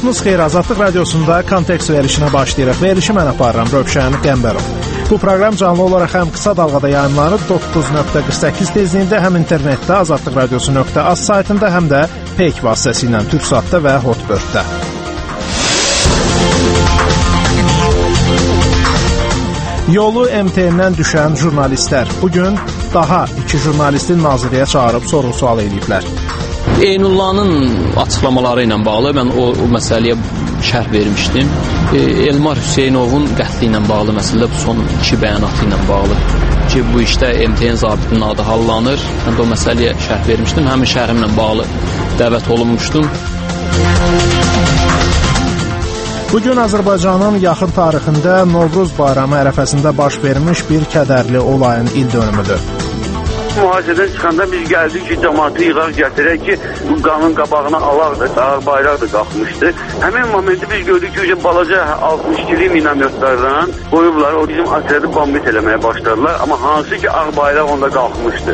Vaxtınız xeyir, Azadlıq Radiosunda Kontekst verilişinə başlayırıq. Verilişi mən aparıram, Rövşən Qəmbərov. Bu proqram canlı olaraq həm qısa dalğada yayımlanır 9.48 tezliyində, həm internetdə azadlıqradiosu.az saytında, həm də Peyk vasitəsilə Türksatda və Hotbirddə. Yolu MTN-dən düşən jurnalistlər bugün daha 2 jurnalisti nazirliyə çağırıb sorğu-sual ediblər. Eynullahın açıqlamaları ilə bağlı mən o məsələyə şərh vermişdim. Elmar Hüseynovun qətli ilə bağlı məsələ son 2 bəyanatı ilə bağlı ki, bu işdə MTN zabitinin adı hallanır. Mən də o məsələyə şərh vermişdim. Həmin şərhimlə bağlı dəvət olunmuşdum. Bugün Azərbaycanın yaxın tarixində Novruz bayramı ərəfəsində baş vermiş bir kədərli olayın ildönümüdür. Mühasirədən çıxanda biz gəldik ki, cəmaatı yığaq gətirək ki, bu qanın qabağına alaq da, ağ bayraq da qalxmışdı. Həmin momenti biz gördük ki, balaca 62'li minamyotlardan qoyublar, o bizim asrədi bombit eləməyə başladılar. Amma hansı ki, ağ bayraq onda qalxmışdı.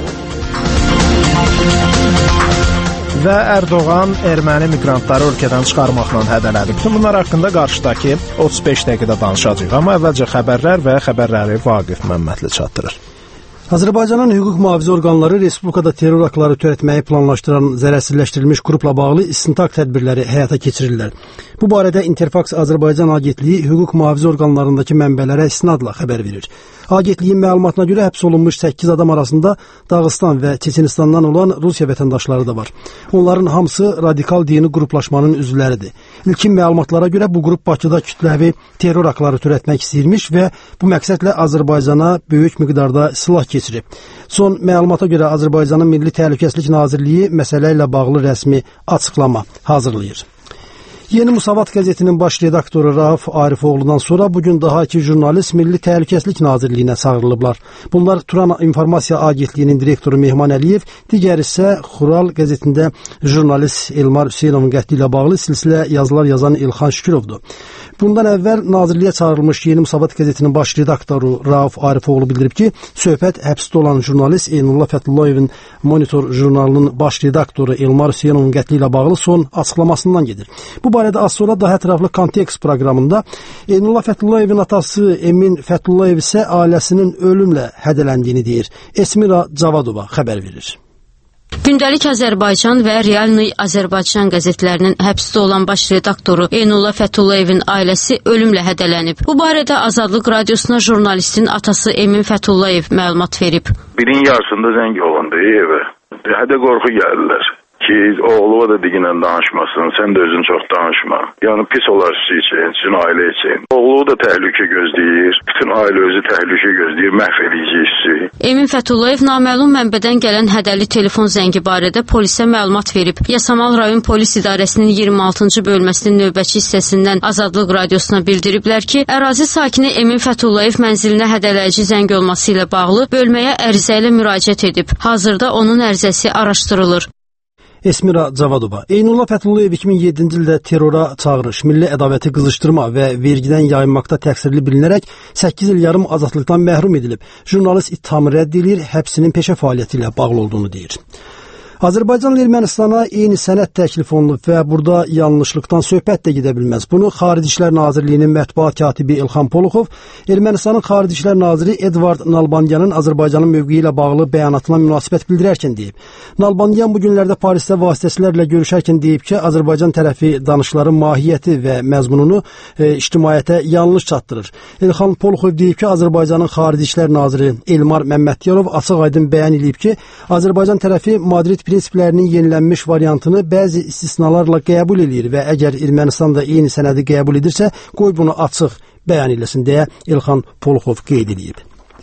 Və Erdoğan erməni miqrantları ölkədən çıxarmaqla hədələdi. Bütün bunlar haqqında qarşıdakı 35 dəqiqədə danışacağıq. Amma əvvəlcə xəbərlər və xəbərləri Vaqif Məmmədli çatdırır. Azərbaycanın hüquq mühafizə orqanları Respublikada terror aktları törətməyi planlaşdıran zərərsizləşdirilmiş qrupla bağlı istintaq tədbirləri həyata keçirirlər. Bu barədə Interfax Azərbaycan Agentliyi hüquq mühafizə orqanlarındakı mənbələrə istinadla xəbər verir. Agentliyin məlumatına görə həbs olunmuş 8 adam arasında Dağıstan və Çeçenistandan olan Rusiya vətəndaşları da var. Onların hamısı radikal dini qruplaşmanın üzvləridir. İlkin məlumatlara görə bu qrup Bakıda kütləvi terror aktları törətmək istəyirmiş və bu məqsədlə Azərbaycana böyük miqdarda silah keçirib. Son məlumata görə Azərbaycanın Milli Təhlükəsizlik Nazirliyi məsələ ilə bağlı rəsmi açıqlama hazırlayır. Yeni Musavat qəzetinin baş redaktoru Rauf Arifoğlu'dan sonra bugün daha 2 jurnalist Milli Təhlükəsizlik Nazirliyinə çağırılıblar. Bunlar Turan İnformasiya Agentliyinin direktoru Mehman Əliyev, digər isə Xural qəzetində jurnalist Elmar Hüseynovun qətli ilə bağlı silsilə yazılar yazan İlxan Şükirovdur. Bundan əvvəl nazirliyə çağırılmış Yeni Musavat qəzetinin baş redaktoru Rauf Arifoğlu bildirib ki, söhbət həbsdə olan jurnalist Eynullah Fətullayevin Monitor jurnalının baş redaktoru Elmar Hüseynovun qətli ilə bağlı son açıqlamasından gedir. Bu barədə az sonra daha ətraflı Kontekst proqramında Eynullah Fətullayevin atası Emin Fətullayev isə ailəsinin ölümlə hədələndiyini deyir. Esmira Cavadova xəbər verir. Gündəlik Azərbaycan və Realni Azərbaycan qəzetlərinin həbsdə olan baş redaktoru Eynullah Fətullayevin ailəsi ölümlə hədələnib. Bu barədə Azadlıq Radiosuna jurnalistin atası Emin Fətullayev məlumat verib. Birin yarısında zəng olundu evə. Hədə qorxu gəldilər ki, oğluğa da diginlə danışmasın, sən də özün çox danışma. Yəni pis olar siz üçün, sizin ailə üçün. Oğluğu da təhlükə gözləyir, bütün ailə özü təhlükə gözləyir, məhv edəcək sizi. Emin Fətullayev naməlum mənbədən gələn hədəli telefon zəngi barədə polisə məlumat verib. Yasamal rayon polis idarəsinin 26-cı bölməsinin növbəçi hissəsindən Azadlıq Radiosuna bildiriblər ki, ərazi sakini Emin Fətullayev mənzilinə hədələyici zəng olması ilə bağlı bölməyə ərizə ilə müraciət edib. Hazırda onun ərizəsi araşdırılır. Esmira Cavadova. Eynullah Fətulllayev 2007-ci ildə terrora çağırış, milli ədavəti qızışdırma və vergidən yayınmaqda təqsirli bilinərək 8 il yarım azadlıqdan məhrum edilib. Jurnalist ittihamı rədd edir, həbsinin peşə fəaliyyəti ilə bağlı olduğunu deyir. Azərbaycanla Ermənistana eyni sənəd təklif olunub və burada yanlışlıqdan söhbət də gedə bilməz. Bunu Xarici İşlər Nazirliyinin mətbuat katibi İlxan Poluxov, Ermənistanın Xarici İşlər Naziri Edvard Nalbanyanın Azərbaycanın mövqeyi ilə bağlı bəyanatına münasibət bildirərkən deyib. Nalbanyan bu günlərdə Parisdə vasitəçilərlə görüşərkən deyib ki, Azərbaycan tərəfi danışıqların mahiyyəti və məzmununu ictimaiyyətə yanlış çatdırır. İlxan Poluxov deyib ki, Azərbaycanın Xarici İşlər Naziri Elmar Məmmədyanov açıq-aydın bəyan edib ki, Azərbaycan tərəfi Madrid prinsiplərinin yenilənmiş variantını bəzi istisnalarla qəbul edir və əgər Ermənistan da eyni sənədi qəbul edirsə, qoy bunu açıq bəyan eləsin deyə İlxan Poluxov qeyd edib.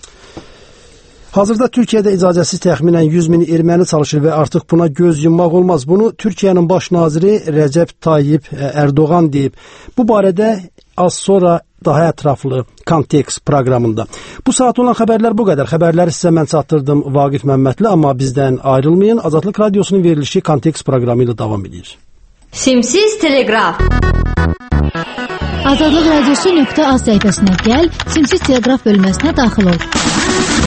Hazırda Türkiyədə icazəsiz təxminən 100 min erməni çalışır və artıq buna göz yummaq olmaz. Bunu Türkiyənin baş naziri Rəcəb Tayyip Erdoğan deyib. Bu barədə az sonra daha ətraflı Kontekst proqramında. Bu saat olan xəbərlər bu qədər. Xəbərləri sizə mən çatdırdım Vaqif Məmmədli, amma bizdən ayrılmayın. Azadlıq Radiosunun verilişi Kontekst proqramı ilə davam edir. Simsiz Teleqraf. Azadlıq Radiosu.az səhifəsinə gəl, Simsiz Teleqraf bölməsinə daxil ol.